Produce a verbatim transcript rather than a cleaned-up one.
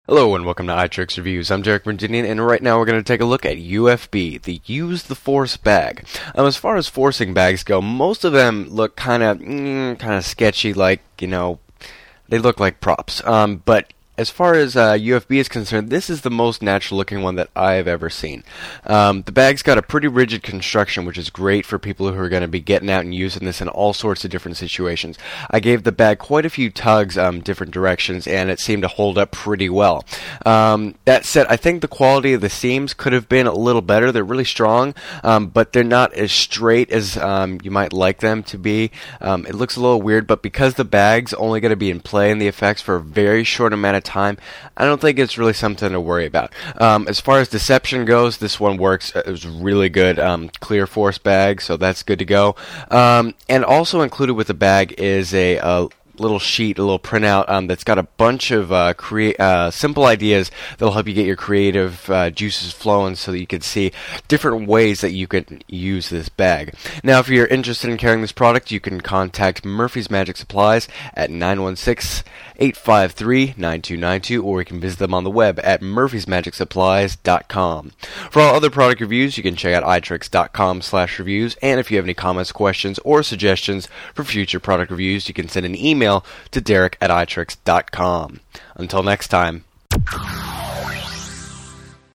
Hello and welcome to iTricks Reviews. I'm Derek Virginian, and right now we're going to take a look at U F B, the Use the Force bag. Um, as far as forcing bags go, most of them look kind of mm, kind of sketchy, like, you know, they look like props. Um, but as far as uh, U F B is concerned, this is the most natural looking one that I've ever seen. Um, the bag's got a pretty rigid construction, which is great for people who are going to be getting out and using this in all sorts of different situations. I gave the bag quite a few tugs um, different directions, and it seemed to hold up pretty well. Um, that said, I think the quality of the seams could have been a little better. They're really strong, um, but they're not as straight as um, you might like them to be. Um, it looks a little weird, but because the bag's only going to be in play in the effects for a very short amount of time, time, I don't think it's really something to worry about. Um, as far as deception goes, this one works. It was really good. Um, clear force bag, so that's good to go. Um, and also included with the bag is a, a little sheet, a little printout um, that's got a bunch of uh, crea- uh, simple ideas that'll help you get your creative uh, juices flowing so that you can see different ways that you could use this bag. Now, if you're interested in carrying this product, you can contact Murphy's Magic Supplies at nine one six, eight five three, nine two nine two, or you can visit them on the web at murphys magic supplies dot com. For all other product reviews, you can check out itricks dot com slash reviews, and if you have any comments, questions, or suggestions for future product reviews, you can send an email to derek at itricks dot com. Until next time.